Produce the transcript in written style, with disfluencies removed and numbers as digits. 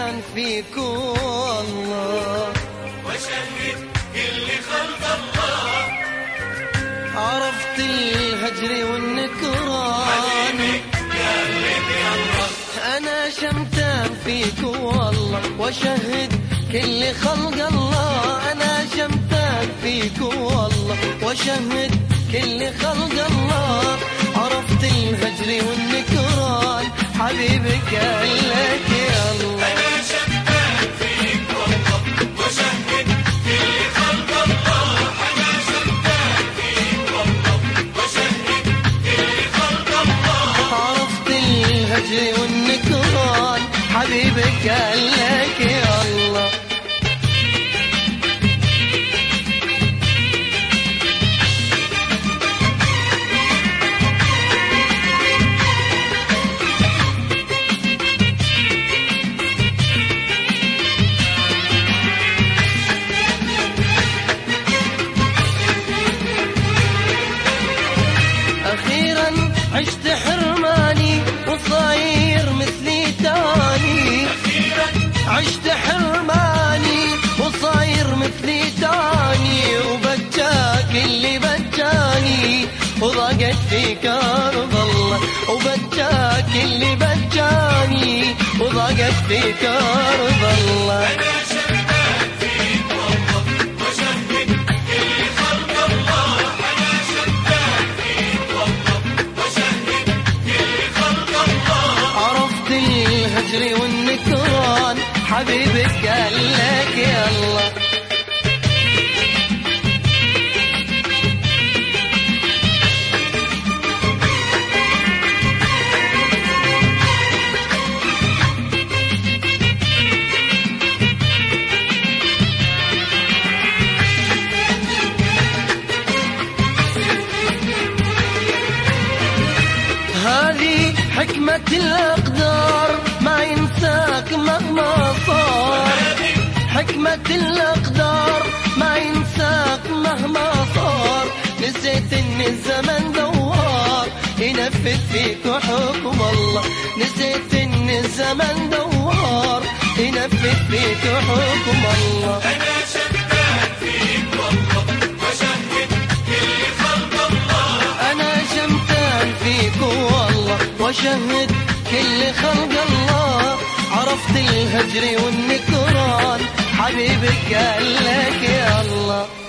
شمتان فيك والله، وشهد كل خلق الله. عرفت الهجر والنكران حبيبي يا قلبي الله. أنا شمتان فيك والله، وشهد كل خلق الله. أنا شمتان فيك والله، وشهد كل خلق الله. عرفت الهجر والنكران حبيبك لك يا الله. أنا شمتان فيك والله، وشهد كل خلق الله. أنا شمتان فيك والله، وشهد كل خلق الله. عرفت الهجر والنكران حبيبك لك يا الله. أخيرا عشت حرماني وصاير مثلي تاني. أخيرا عشت حرماني وصاير مثلي تاني، وبجاك اللي بجاني وضاقت فيك أرض الله. وبجاك اللي بجاني وضاقت فيك أرض الله. أنا شمتان فيك والله، وشهد كل خلق الله. أنا شمتان فيك والله، وشهد كل خلق الله. عرفت الهجر والنكران حبيبك قال لك يا الله. هذه حكمة الأقدار ما ينساك مهما صار. حكمة الأقدار ما ينساك مهما صار. نسيت إن الزمن دوار ينفذ فيك حكم الله. نسيت إن الزمن دوار ينفذ فيك حكم الله. أنا شمتان فيك والله، وشهد كل خلق الله. أنا شمتان فيك والله، وشهد كل خلق الله. عرفت الهجر والنكران حبيبك قال لك يا الله.